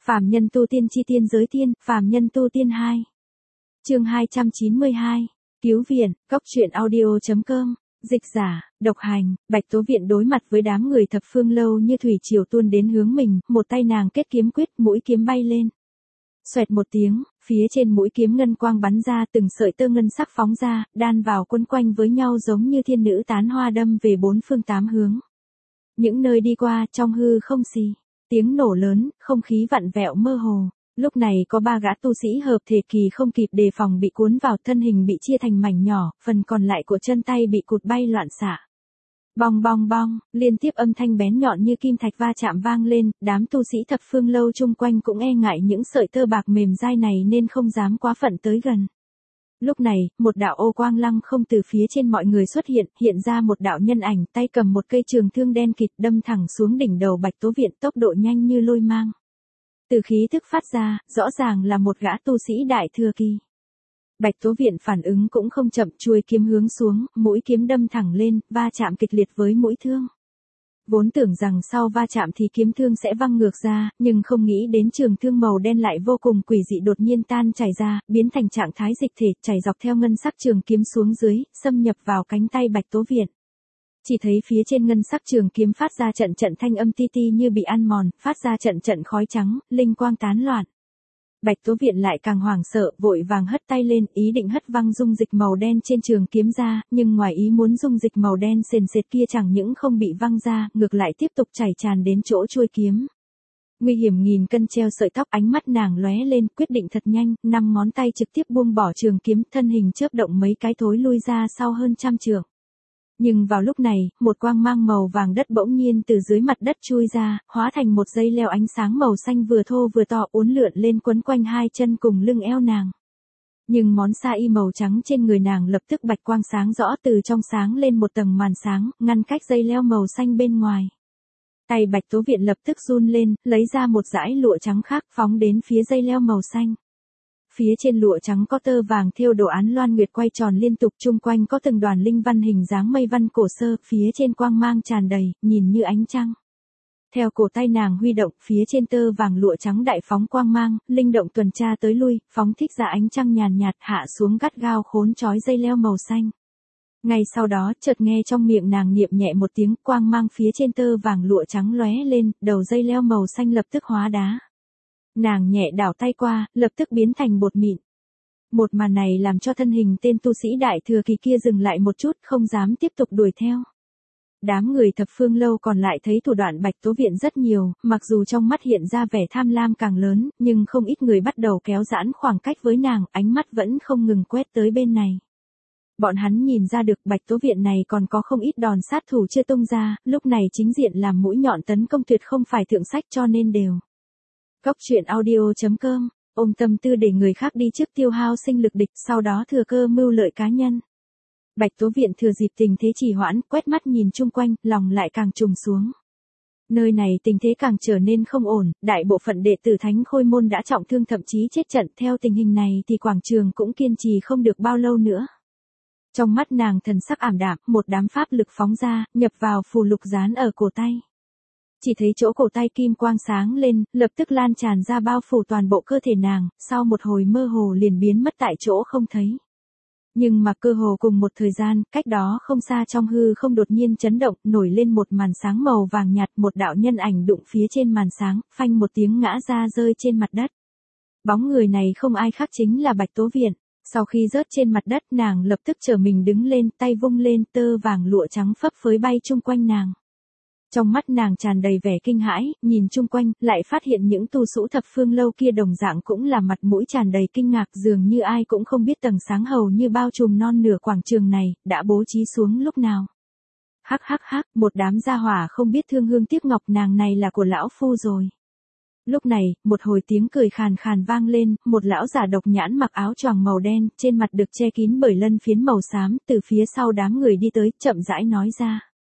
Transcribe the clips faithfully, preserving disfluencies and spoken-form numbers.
Phàm nhân tu tiên chi tiên giới tiên, phàm nhân tu tiên hai. Chương hai trăm chín mươi hai. Cứu viện, cốc truyện audio chấm com. Dịch giả, độc hành, Bạch Tố Viện đối mặt với đám người thập phương lâu như thủy triều tuôn đến hướng mình, một tay nàng kết kiếm quyết, mũi kiếm bay lên. Xoẹt một tiếng, phía trên mũi kiếm ngân quang bắn ra, từng sợi tơ ngân sắc phóng ra, đan vào quấn quanh với nhau giống như thiên nữ tán hoa đâm về bốn phương tám hướng. Những nơi đi qua, trong hư không xì, tiếng nổ lớn, không khí vặn vẹo mơ hồ. Lúc này có ba gã tu sĩ hợp thể kỳ không kịp đề phòng bị cuốn vào, thân hình bị chia thành mảnh nhỏ, phần còn lại của chân tay bị cụt bay loạn xạ. Bong bong bong, liên tiếp âm thanh bén nhọn như kim thạch va chạm vang lên, đám tu sĩ thập phương lâu chung quanh cũng e ngại những sợi tơ bạc mềm dai này nên không dám quá phận tới gần. Lúc này, một đạo ô quang lăng không từ phía trên mọi người xuất hiện, hiện ra một đạo nhân ảnh, tay cầm một cây trường thương đen kịt đâm thẳng xuống đỉnh đầu Bạch Tố Viện, tốc độ nhanh như lôi mang. Từ khí thức phát ra, rõ ràng là một gã tu sĩ đại thừa kỳ. Bạch Tố Viện phản ứng cũng không chậm, chuôi kiếm hướng xuống, mũi kiếm đâm thẳng lên, va chạm kịch liệt với mũi thương. Vốn tưởng rằng sau va chạm thì kiếm thương sẽ văng ngược ra, nhưng không nghĩ đến trường thương màu đen lại vô cùng quỷ dị đột nhiên tan chảy ra, biến thành trạng thái dịch thể, chảy dọc theo ngân sắc trường kiếm xuống dưới, xâm nhập vào cánh tay Bạch Tố Viện. Chỉ thấy phía trên ngân sắc trường kiếm phát ra trận trận thanh âm ti ti như bị ăn mòn, phát ra trận trận khói trắng, linh quang tán loạn. Bạch Tố Viện lại càng hoảng sợ, vội vàng hất tay lên, ý định hất văng dung dịch màu đen trên trường kiếm ra, nhưng ngoài ý muốn dung dịch màu đen sền sệt kia chẳng những không bị văng ra, ngược lại tiếp tục chảy tràn đến chỗ chuôi kiếm. Nguy hiểm nghìn cân treo sợi tóc, ánh mắt nàng lóe lên, quyết định thật nhanh, năm ngón tay trực tiếp buông bỏ trường kiếm, thân hình chớp động mấy cái thối lui ra sau hơn trăm trượng. Nhưng vào lúc này, một quang mang màu vàng đất bỗng nhiên từ dưới mặt đất chui ra, hóa thành một dây leo ánh sáng màu xanh vừa thô vừa to uốn lượn lên quấn quanh hai chân cùng lưng eo nàng. Nhưng món sa y màu trắng trên người nàng lập tức bạch quang sáng rõ, từ trong sáng lên một tầng màn sáng, ngăn cách dây leo màu xanh bên ngoài. Tay Bạch Tố Viện lập tức run lên, lấy ra một dải lụa trắng khác phóng đến phía dây leo màu xanh. Phía trên lụa trắng có tơ vàng thêu đồ án loan nguyệt quay tròn liên tục, chung quanh có từng đoàn linh văn hình dáng mây văn cổ sơ, phía trên quang mang tràn đầy, nhìn như ánh trăng. Theo cổ tay nàng huy động, phía trên tơ vàng lụa trắng đại phóng quang mang, linh động tuần tra tới lui, phóng thích ra ánh trăng nhàn nhạt hạ xuống gắt gao khốn trói dây leo màu xanh. Ngay sau đó, chợt nghe trong miệng nàng niệm nhẹ một tiếng, quang mang phía trên tơ vàng lụa trắng lóe lên, đầu dây leo màu xanh lập tức hóa đá. Nàng nhẹ đảo tay qua, lập tức biến thành bột mịn. Một màn này làm cho thân hình tên tu sĩ đại thừa kỳ kia dừng lại một chút, không dám tiếp tục đuổi theo. Đám người thập phương lâu còn lại thấy thủ đoạn Bạch Tố Viện rất nhiều, mặc dù trong mắt hiện ra vẻ tham lam càng lớn, nhưng không ít người bắt đầu kéo giãn khoảng cách với nàng, ánh mắt vẫn không ngừng quét tới bên này. Bọn hắn nhìn ra được Bạch Tố Viện này còn có không ít đòn sát thủ chưa tung ra, lúc này chính diện làm mũi nhọn tấn công tuyệt không phải thượng sách, cho nên đều. Cốc truyện audio chấm com, ôm tâm tư để người khác đi trước tiêu hao sinh lực địch, sau đó thừa cơ mưu lợi cá nhân. Bạch Tố Viện thừa dịp tình thế trì hoãn, quét mắt nhìn chung quanh, lòng lại càng trùng xuống. Nơi này tình thế càng trở nên không ổn, đại bộ phận đệ tử Thánh Khôi Môn đã trọng thương thậm chí chết trận, theo tình hình này thì quảng trường cũng kiên trì không được bao lâu nữa. Trong mắt nàng thần sắc ảm đạm, một đám pháp lực phóng ra, nhập vào phù lục dán ở cổ tay. Chỉ thấy chỗ cổ tay kim quang sáng lên, lập tức lan tràn ra bao phủ toàn bộ cơ thể nàng, sau một hồi mơ hồ liền biến mất tại chỗ không thấy. Nhưng mà cơ hồ cùng một thời gian, cách đó không xa trong hư không đột nhiên chấn động, nổi lên một màn sáng màu vàng nhạt, một đạo nhân ảnh đụng phía trên màn sáng, phanh một tiếng ngã ra rơi trên mặt đất. Bóng người này không ai khác chính là Bạch Tố Viện. Sau khi rớt trên mặt đất, nàng lập tức trở mình đứng lên, tay vung lên, tơ vàng lụa trắng phấp phới bay chung quanh nàng. Trong mắt nàng tràn đầy vẻ kinh hãi, nhìn chung quanh, lại phát hiện những tu sĩ thập phương lâu kia đồng dạng cũng là mặt mũi tràn đầy kinh ngạc, dường như ai cũng không biết tầng sáng hầu như bao trùm non nửa quảng trường này, đã bố trí xuống lúc nào. Hắc hắc hắc, một đám gia hỏa không biết thương hương tiếc ngọc, nàng này là của lão phu rồi. Lúc này, một hồi tiếng cười khàn khàn vang lên, một lão giả độc nhãn mặc áo choàng màu đen, trên mặt được che kín bởi lân phiến màu xám, từ phía sau đám người đi tới, chậm rãi nói ra.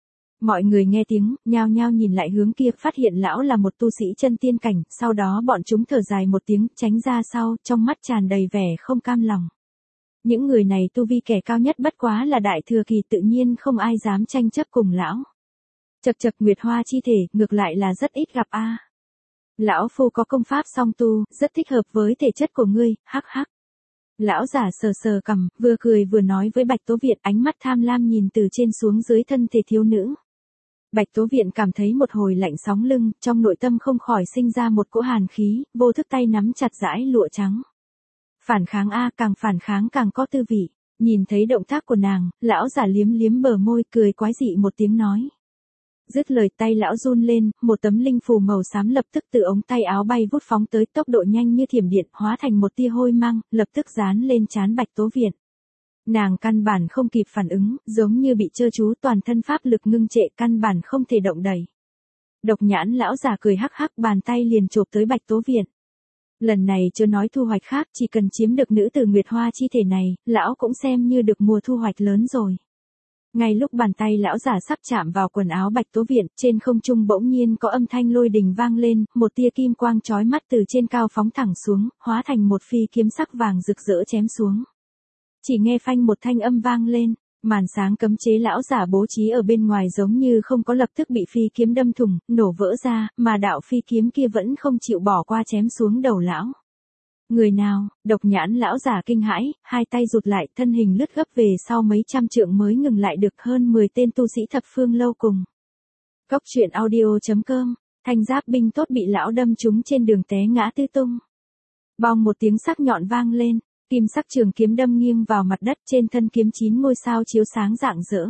Mọi người nghe tiếng, nhao nhao nhìn lại hướng kia, phát hiện lão là một tu sĩ chân tiên cảnh, sau đó bọn chúng thở dài một tiếng, tránh ra sau, trong mắt tràn đầy vẻ không cam lòng. Những người này tu vi kẻ cao nhất bất quá là đại thừa kỳ, tự nhiên không ai dám tranh chấp cùng lão. Chật chật, Nguyệt Hoa chi thể, ngược lại là rất ít gặp a. Lão phu có công pháp song tu, rất thích hợp với thể chất của ngươi, hắc hắc. Lão giả sờ sờ cằm, vừa cười vừa nói với Bạch Tố Viện, ánh mắt tham lam nhìn từ trên xuống dưới thân thể thiếu nữ. Bạch Tố Viện cảm thấy một hồi lạnh sóng lưng, trong nội tâm không khỏi sinh ra một cỗ hàn khí, vô thức tay nắm chặt dải lụa trắng. Phản kháng a, càng phản kháng càng có tư vị. Nhìn thấy động tác của nàng, lão giả liếm liếm bờ môi, cười quái dị một tiếng nói. Dứt lời tay lão run lên, một tấm linh phù màu xám lập tức từ ống tay áo bay vút phóng tới, tốc độ nhanh như thiểm điện, hóa thành một tia hôi mang, lập tức dán lên trán Bạch Tố Viện. Nàng căn bản không kịp phản ứng, giống như bị trơ chú, toàn thân pháp lực ngưng trệ, căn bản không thể động đậy. Độc nhãn lão giả cười hắc hắc, bàn tay liền chộp tới Bạch Tố Viện. Lần này chưa nói thu hoạch khác, chỉ cần chiếm được nữ tử Nguyệt Hoa chi thể này, lão cũng xem như được mùa thu hoạch lớn rồi. Ngay lúc bàn tay lão giả sắp chạm vào quần áo Bạch Tố Viện, trên không trung bỗng nhiên có âm thanh lôi đình vang lên, một tia kim quang chói mắt từ trên cao phóng thẳng xuống, hóa thành một phi kiếm sắc vàng rực rỡ chém xuống. Chỉ nghe phanh một thanh âm vang lên, màn sáng cấm chế lão giả bố trí ở bên ngoài giống như không có lập tức bị phi kiếm đâm thủng, nổ vỡ ra, mà đạo phi kiếm kia vẫn không chịu bỏ qua chém xuống đầu lão. Người nào? Độc nhãn lão giả kinh hãi, hai tay rụt lại, thân hình lướt gấp về sau mấy trăm trượng mới ngừng lại được, hơn mười tên tu sĩ thập phương lâu cùng. Cốc truyện audio chấm com, thanh giáp binh tốt bị lão đâm trúng trên đường té ngã tứ tung. Bong một tiếng sắc nhọn vang lên, kim sắc trường kiếm đâm nghiêng vào mặt đất, trên thân kiếm chín ngôi sao chiếu sáng rạng rỡ.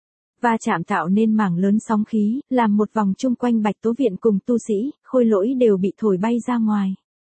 Va chạm tạo nên mảng lớn sóng khí, làm một vòng chung quanh Bạch Tố Viện cùng tu sĩ, khôi lỗi đều bị thổi bay ra ngoài.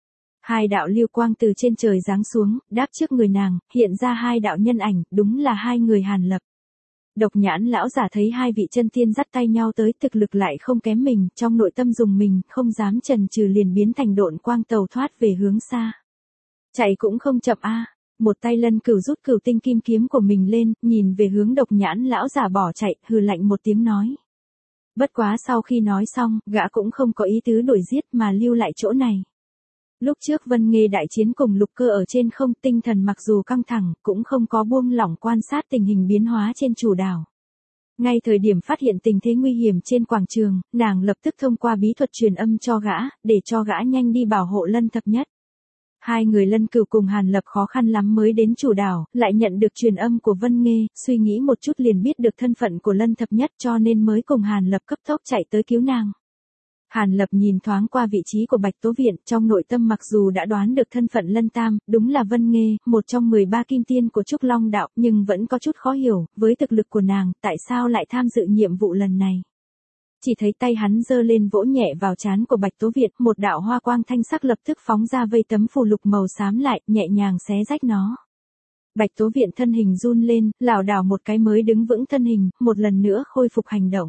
Hai đạo lưu quang từ trên trời giáng xuống, đáp trước người nàng, hiện ra hai đạo nhân ảnh, đúng là hai người Hàn Lập. Độc nhãn lão giả thấy hai vị chân tiên dắt tay nhau tới, thực lực lại không kém mình, trong nội tâm dùng mình, không dám chần chừ liền biến thành độn quang tàu thoát về hướng xa. Chạy cũng không chậm a. Một tay Lân Cửu rút cửu tinh kim kiếm của mình lên, nhìn về hướng độc nhãn lão giả bỏ chạy, hừ lạnh một tiếng nói. Bất quá sau khi nói xong, gã cũng không có ý tứ đuổi giết mà lưu lại chỗ này. Lúc trước Vân Nghê đại chiến cùng Lục Cơ ở trên không, tinh thần mặc dù căng thẳng, cũng không có buông lỏng quan sát tình hình biến hóa trên chủ đảo. Ngay thời điểm phát hiện tình thế nguy hiểm trên quảng trường, nàng lập tức thông qua bí thuật truyền âm cho gã, để cho gã nhanh đi bảo hộ Lân Thập Nhất. Hai người Lân Cửu cùng Hàn Lập khó khăn lắm mới đến chủ đảo, lại nhận được truyền âm của Vân Nghê, suy nghĩ một chút liền biết được thân phận của Lân Thập Nhất cho nên mới cùng Hàn Lập cấp tốc chạy tới cứu nàng. Hàn Lập nhìn thoáng qua vị trí của Bạch Tố Viện, trong nội tâm mặc dù đã đoán được thân phận Lân Tam, đúng là Vân Nghê, một trong mười ba kim tiên của Trúc Long đạo, nhưng vẫn có chút khó hiểu, với thực lực của nàng, tại sao lại tham dự nhiệm vụ lần này. Chỉ thấy tay hắn giơ lên vỗ nhẹ vào trán của Bạch Tố Viện, một đạo hoa quang thanh sắc lập tức phóng ra vây tấm phù lục màu xám lại, nhẹ nhàng xé rách nó. Bạch Tố Viện thân hình run lên, lảo đảo một cái mới đứng vững thân hình, một lần nữa khôi phục hành động.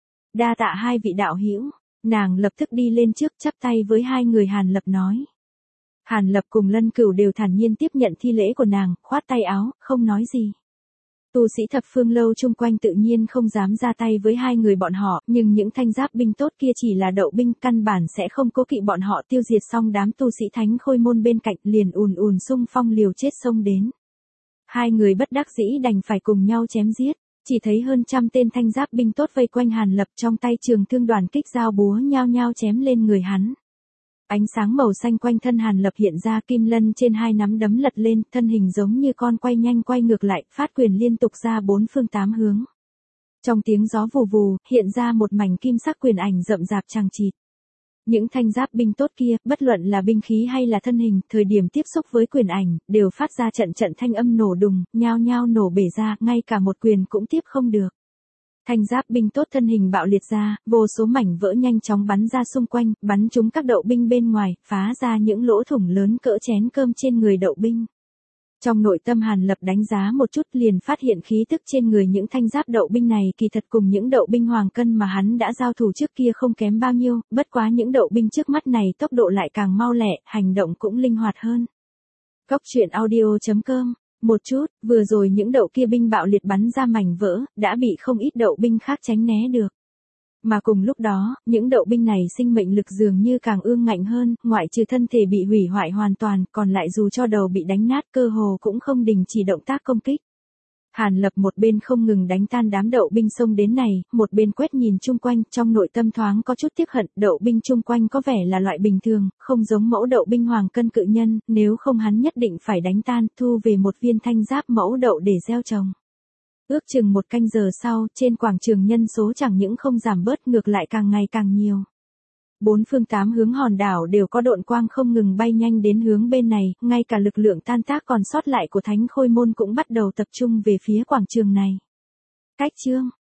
Đa tạ hai vị đạo hữu. Nàng lập tức đi lên trước chắp tay với hai người Hàn Lập nói. Hàn Lập cùng Lân Cửu đều thản nhiên tiếp nhận thi lễ của nàng, khoát tay áo, không nói gì. Tu sĩ thập phương lâu chung quanh tự nhiên không dám ra tay với hai người bọn họ, nhưng những thanh giáp binh tốt kia chỉ là đậu binh, căn bản sẽ không cố kỵ bọn họ tiêu diệt xong đám tu sĩ thánh khôi môn bên cạnh, liền ùn ùn xung phong liều chết xông đến. Hai người bất đắc dĩ đành phải cùng nhau chém giết. Chỉ thấy hơn trăm tên thanh giáp binh tốt vây quanh Hàn Lập, trong tay trường thương đoàn kích dao búa nhao nhao chém lên người hắn. Ánh sáng màu xanh quanh thân Hàn Lập hiện ra, kim lân trên hai nắm đấm lật lên, thân hình giống như con quay nhanh quay ngược lại, phát quyền liên tục ra bốn phương tám hướng. Trong tiếng gió vù vù, hiện ra một mảnh kim sắc quyền ảnh rậm rạp chằng chịt. Những thanh giáp binh tốt kia, bất luận là binh khí hay là thân hình, thời điểm tiếp xúc với quyền ảnh, đều phát ra trận trận thanh âm nổ đùng, nhao nhao nổ bể ra, ngay cả một quyền cũng tiếp không được. Thanh giáp binh tốt thân hình bạo liệt ra, vô số mảnh vỡ nhanh chóng bắn ra xung quanh, bắn trúng các đậu binh bên ngoài, phá ra những lỗ thủng lớn cỡ chén cơm trên người đậu binh. Trong nội tâm Hàn Lập đánh giá một chút liền phát hiện khí tức trên người những thanh giáp đậu binh này kỳ thật cùng những đậu binh hoàng cân mà hắn đã giao thủ trước kia không kém bao nhiêu, bất quá những đậu binh trước mắt này tốc độ lại càng mau lẹ, hành động cũng linh hoạt hơn. Cốc truyện audio chấm com. Một chút, vừa rồi những đậu kia binh bạo liệt bắn ra mảnh vỡ, đã bị không ít đậu binh khác tránh né được. Mà cùng lúc đó, những đậu binh này sinh mệnh lực dường như càng ương ngạnh hơn, ngoại trừ thân thể bị hủy hoại hoàn toàn, còn lại dù cho đầu bị đánh nát cơ hồ cũng không đình chỉ động tác công kích. Hàn Lập một bên không ngừng đánh tan đám đậu binh xông đến này, một bên quét nhìn chung quanh, trong nội tâm thoáng có chút tiếc hận, đậu binh chung quanh có vẻ là loại bình thường, không giống mẫu đậu binh hoàng cân cự nhân, nếu không hắn nhất định phải đánh tan, thu về một viên thanh giáp mẫu đậu để gieo trồng. Ước chừng một canh giờ sau, trên quảng trường nhân số chẳng những không giảm bớt ngược lại càng ngày càng nhiều. Bốn phương tám hướng hòn đảo đều có độn quang không ngừng bay nhanh đến hướng bên này, ngay cả lực lượng tan tác còn sót lại của Thánh Khôi Môn cũng bắt đầu tập trung về phía quảng trường này. Cách chương